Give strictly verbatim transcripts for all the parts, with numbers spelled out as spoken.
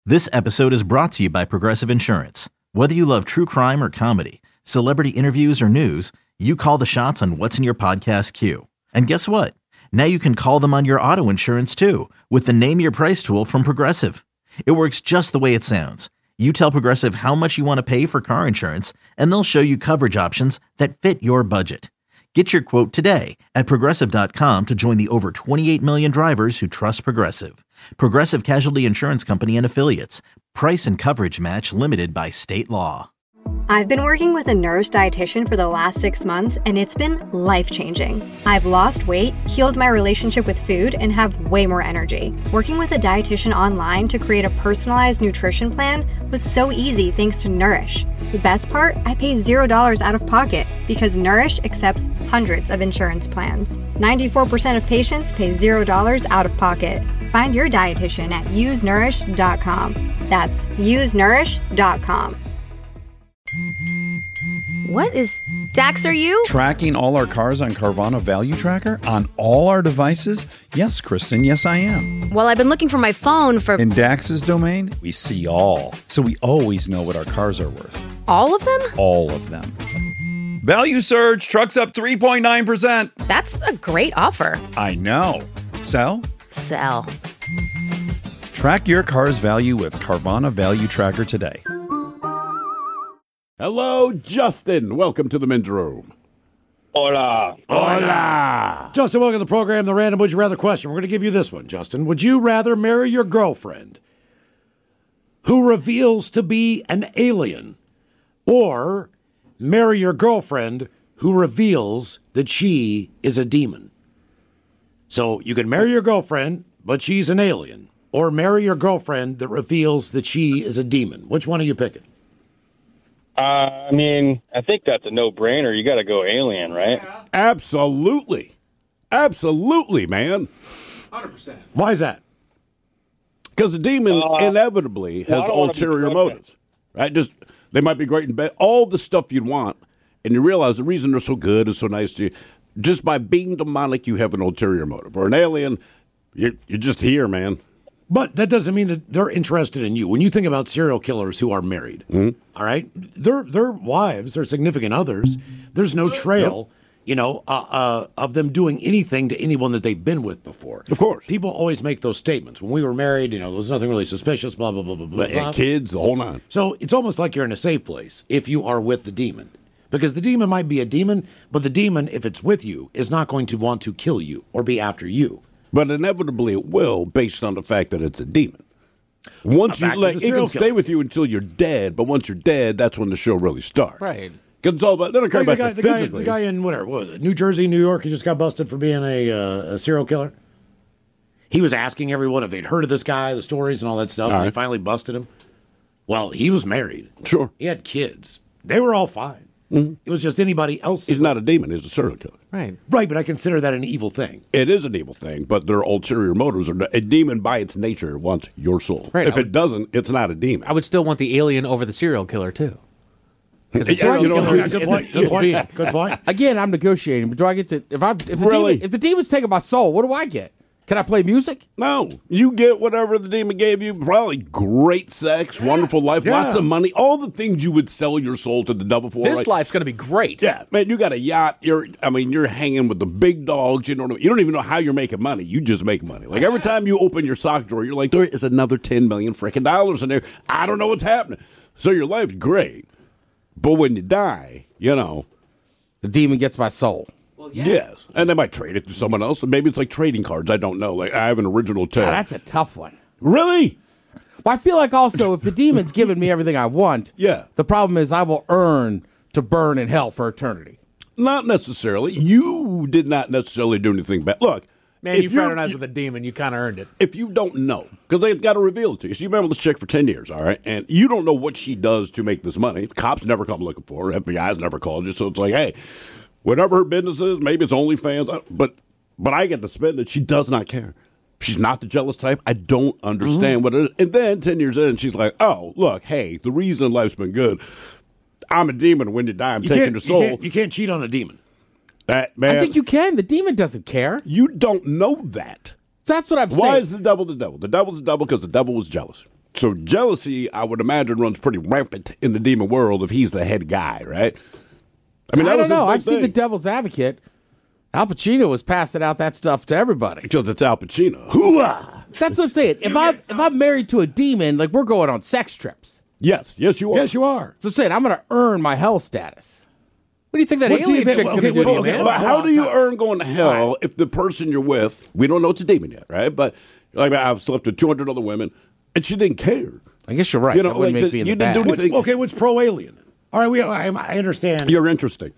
This episode is brought to you by Progressive Insurance. Whether you love true crime or comedy, celebrity interviews or news, you call the shots on what's in your podcast queue. And guess what? Now you can call them on your auto insurance too with the Name Your Price tool from Progressive. It works just the way it sounds. You tell Progressive how much you want to pay for car insurance, and they'll show you coverage options that fit your budget. Get your quote today at Progressive dot com to join the over twenty-eight million drivers who trust Progressive. Progressive Casualty Insurance Company and Affiliates. Price and coverage match limited by state law. I've been working with a Nourish dietitian for the last six months, and it's been life-changing. I've lost weight, healed my relationship with food, and have way more energy. Working with a dietitian online to create a personalized nutrition plan was so easy thanks to Nourish. The best part? I pay zero dollars out of pocket because Nourish accepts hundreds of insurance plans. ninety-four percent of patients pay zero dollars out of pocket. Find your dietitian at use nourish dot com. That's use nourish dot com. What is Dax, are you? Tracking all our cars on Carvana Value Tracker on all our devices? Yes, Kristen, yes I am. Well, I've been looking for my phone for... In Dax's domain, we see all. So we always know what our cars are worth. All of them? All of them. Value surge, trucks up three point nine percent. That's a great offer. I know. Sell? Sell. Track your car's value with Carvana Value Tracker today. Hello, Justin. Welcome to the men's room. Hola. Hola. Justin, welcome to the program, the random Would You Rather question. We're going to give you this one, Justin. Would you rather marry your girlfriend who reveals to be an alien or marry your girlfriend who reveals that she is a demon? So you can marry your girlfriend, but she's an alien, or marry your girlfriend that reveals that she is a demon. Which one are you picking? Uh, I mean, I think that's a no-brainer. You got to go alien, right? Absolutely. Absolutely, man. one hundred percent. Why is that? Because the demon uh, well, inevitably has ulterior motives, right? Just they might be great in bed, all the stuff you'd want, and you realize the reason they're so good and so nice to you, just by being demonic, you have an ulterior motive. Or an alien, you're, you're just here, man. But that doesn't mean that they're interested in you. When you think about serial killers who are married, mm-hmm. all right, their their wives, their significant others, there's no trail, yep. you know, uh, uh, of them doing anything to anyone that they've been with before. Of course. People always make those statements. When we were married, you know, there was nothing really suspicious, blah, blah, blah, blah, blah. And kids, the whole nine. So it's almost like you're in a safe place if you are with the demon. Because the demon might be a demon, but the demon, if it's with you, is not going to want to kill you or be after you. But inevitably it will, based on the fact that it's a demon. Once you let, it can stay with you until you're dead, but once you're dead, that's when the show really starts. Right. Because it's all about, they don't care like about the you guy, physically. The guy, the guy in whatever, what was it, New Jersey, New York, he just got busted for being a, uh, a serial killer. He was asking everyone if they'd heard of this guy, the stories and all that stuff, all and right. they finally busted him. Well, he was married. Sure. He had kids. They were all fine. Mm-hmm. It was just anybody else. He's not a demon. He's a serial killer. Right. Right, but I consider that an evil thing. It is an evil thing, but their ulterior motives are a demon by its nature wants your soul. Right. If would, it doesn't, it's not a demon. I would still want the alien over the serial killer, too. Yeah, you know, is, good, point, good, point, good point. Again, I'm negotiating, but do I get to... If, I, if, the, really? demon, if the demon's taking my soul, what do I get? Can I play music? No. You get whatever the demon gave you. Probably great sex, wonderful life, yeah. lots of money, all the things you would sell your soul to the devil for. This right? life's going to be great. Yeah, man, you got a yacht. You're, I mean, you're hanging with the big dogs. You don't know, you don't even know how you're making money. You just make money. Like every time you open your sock drawer, you're like, there is another ten million freaking dollars in there. I don't know what's happening. So your life's great. But when you die, you know. The demon gets my soul. Well, yeah. Yes, and they might trade it to someone else. Maybe it's like trading cards. I don't know. Like I have an original tag. Yeah, that's a tough one. Really? Well, I feel like also if the demon's giving me everything I want, yeah. the problem is I will earn to burn in hell for eternity. Not necessarily. You did not necessarily do anything bad. Look, man, you fraternized with a demon. You kind of earned it. If you don't know, because they've got to reveal it to you. So you remember this chick for ten years, all right? And you don't know what she does to make this money. Cops never come looking for her. F B I's never called you. So it's like, hey, whatever her business is, maybe it's OnlyFans, but but I get to spend it. She does not care. She's not the jealous type. I don't understand mm-hmm. what it is. And then ten years in, she's like, oh, look, hey, the reason life's been good, I'm a demon. When you die, I'm you taking your soul. You can't, you can't cheat on a demon. That, man, I think you can. The demon doesn't care. You don't know that. That's what I'm Why saying. Why is the devil the devil? The devil's the devil because the devil was jealous. So jealousy, I would imagine, runs pretty rampant in the demon world if he's the head guy, right? I mean, I don't know. I've thing. seen The Devil's Advocate. Al Pacino was passing out that stuff to everybody. Because it's Al Pacino. Hoo-ah! That's what I'm saying. If I'm if I'm married to a demon, like we're going on sex trips. Yes, yes, you are. Yes, you are. So I'm saying I'm going to earn my hell status. What do you think that What's the alien event- chick's okay, going to do to you, okay, man? But how Hold do on, you time. earn going to hell if the person you're with, we don't know it's a demon yet, right? But like I've slept with two hundred other women, and she didn't care. I guess you're right. You know, that wouldn't like make the- me in you the didn't do bad. anything- What's, okay, what's pro-alien? All right, we, I, I understand. You're interesting.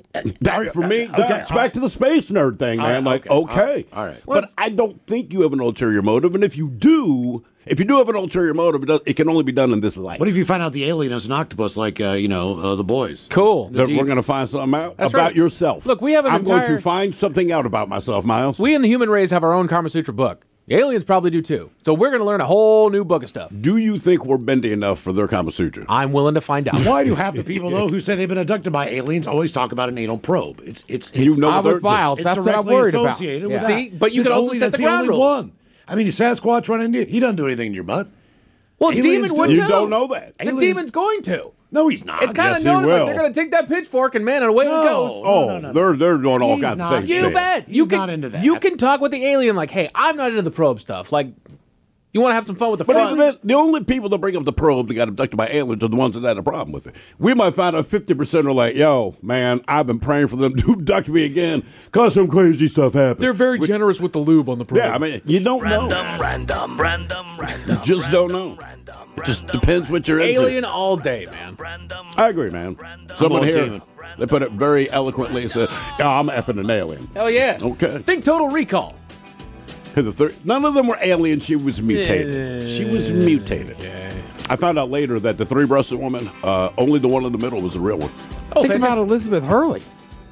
That, for me, okay, that's all back right. to the space nerd thing, man. right, like, okay, okay. all right. But I don't think you have an ulterior motive. And if you do, if you do have an ulterior motive, it, does, it can only be done in this life. What if you find out the alien is an octopus like, uh, you know, uh, the boys? Cool. That we're going to find something out That's about right. yourself. Look, we have an I'm going entire- to find something out about myself, Miles. We in the human race have our own Kama Sutra book. The aliens probably do too. So we're going to learn a whole new book of stuff. Do you think we're bendy enough for their Kama Sutra? I'm willing to find out. Why do half the people, though, who say they've been abducted by aliens always talk about an anal probe? It's it's, it's You know I'm what with they're- Miles. it's That's what I'm directly worried about. associated with Yeah. that. See, but you There's can also only, set that's the the ground only rules. one. I mean, Sasquatch running into he doesn't do anything in your butt. Well, Aliens demon do. would You too. don't know that. The Aliens- demon's going to. No, he's not. It's kind Yes, of he known will. like they're going to take that pitchfork and man, and away No. it goes. Oh, no, no. they're they're doing all He's kinds not. of things. You Shane. bet. He's you can, not into that. You can talk with the alien like, hey, I'm not into the probe stuff. Like, you want to have some fun with the But fun? isn't it, the only people that bring up the probe that got abducted by aliens are the ones that had a problem with it. We might find out fifty percent are like, yo, man, I've been praying for them to abduct me again because some crazy stuff happened. They're very generous with the lube on the probe. Yeah, I mean, you don't know. Random, random, random. You just don't know. Just depends what you're into. Alien all day, man. I agree, man. Someone on here, demon. they put it very eloquently. Said, yeah, I'm effing an alien. Hell yeah. Okay. Think Total Recall. Hey, the third, none of them were aliens. She was mutated. She was mutated. I found out later that the three-breasted woman, uh, only the one in the middle was the real one. Oh, Think fantastic. about Elizabeth Hurley.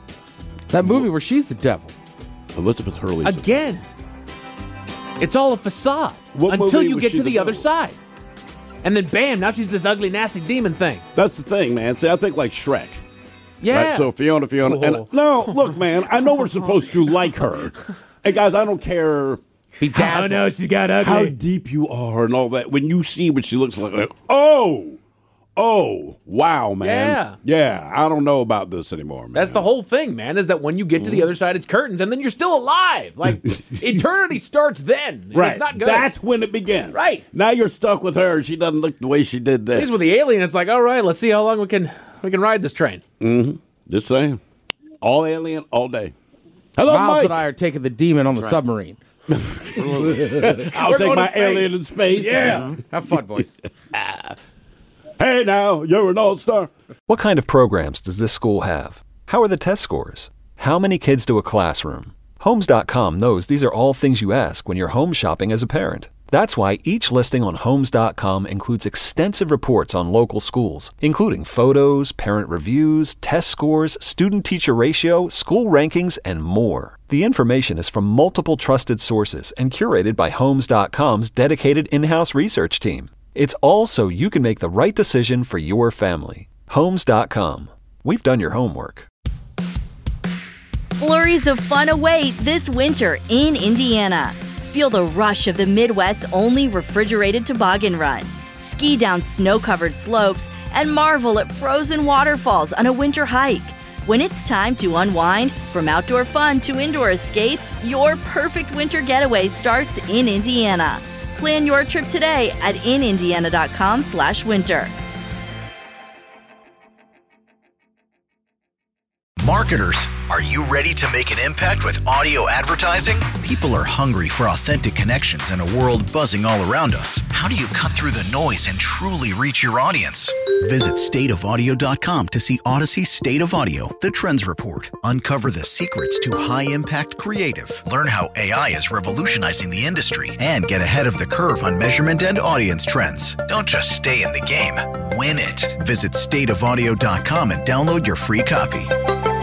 That movie where she's the devil. Elizabeth Hurley. Again. It's all a facade What until movie you was get she to the the other devil? side. And then bam, now she's this ugly, nasty demon thing. That's the thing, man. See, I think like Shrek. Yeah. Right? So Fiona, Fiona. Whoa. And, no, look, man, I know we're supposed to like her. And guys, I don't care Be Oh dazzled. no, she got ugly. how deep you are and all that. When you see what she looks like, like oh, oh, wow, man. Yeah. Yeah, I don't know about this anymore, man. That's the whole thing, man, is that when you get Mm-hmm. to the other side, it's curtains, and then you're still alive. Like, eternity starts then. and Right. It's not good. That's when it begins. Right. Now you're stuck with her. She doesn't look the way she did It is then. with the alien, it's like, all right, let's see how long we can we can ride this train. Just saying. All alien, all day. Hello, Miles Mike. and I are taking the demon on the submarine. I'll We're take going my to space. alien in space. Yeah. Have fun, boys. Hey, now, you're an all-star. What kind of programs does this school have? How are the test scores? How many kids do a classroom? Homes dot com knows these are all things you ask when you're home shopping as a parent. That's why each listing on Homes dot com includes extensive reports on local schools, including photos, parent reviews, test scores, student-teacher ratio, school rankings, and more. The information is from multiple trusted sources and curated by Homes dot com's dedicated in-house research team. It's all so you can make the right decision for your family. Homes dot com. We've done your homework. Flurries of fun await this winter in Indiana. Feel the rush of the Midwest's only refrigerated toboggan run. Ski down snow-covered slopes and marvel at frozen waterfalls on a winter hike. When it's time to unwind, from outdoor fun to indoor escapes, your perfect winter getaway starts in Indiana. Plan your trip today at in indiana dot com slash winter. Marketers, are you ready to make an impact with audio advertising? People are hungry for authentic connections in a world buzzing all around us. How do you cut through the noise and truly reach your audience? Visit state of audio dot com to see Odyssey State of Audio, the Trends Report. Uncover the secrets to high-impact creative. Learn how A I is revolutionizing the industry and get ahead of the curve on measurement and audience trends. Don't just stay in the game, win it. Visit state of audio dot com and download your free copy.